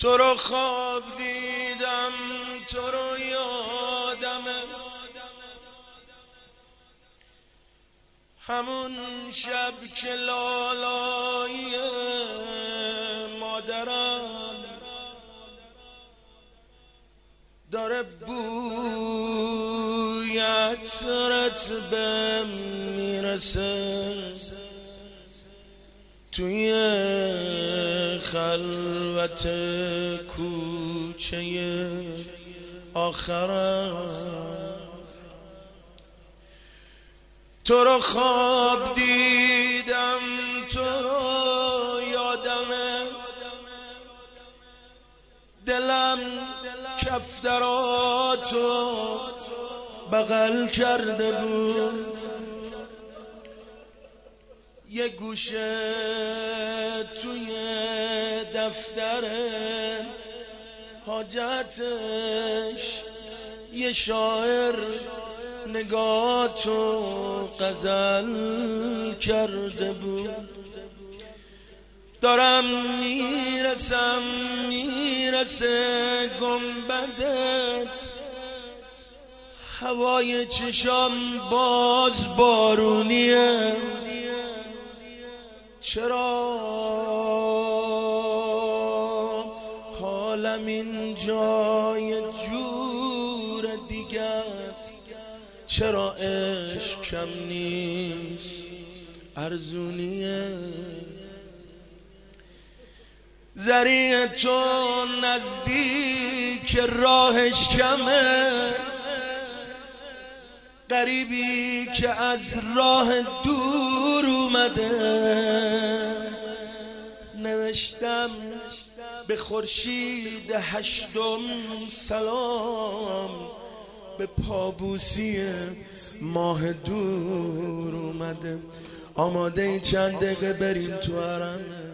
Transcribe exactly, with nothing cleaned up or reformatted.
تو رو خواب دیدم، تو رو یادمه، همون شب که لالای مادرم داره بوی عطرت بهم میرسه، توی خلوت کوچه آخرم. تو رو خواب دیدم، تو رو یادمه، دلم کفتراتو بغل کرده بود، یه گوشه توی دفتر حاجتش یه شاعر نگاتو غزل کرده بود. دارم میرسم میرسه گنبدت، هوای چشام باز بارونیه، چرا حالم این جای جور دیگه است، چرا عشق کم نیست ارزونیه، زریع تو نزدیک راهش کمه، غریبی که از راه دور اومده، نوشتم به خورشید هشتم سلام، به پابوسی ماه دور اومده. آماده چند دقیقه بریم تو حرم؟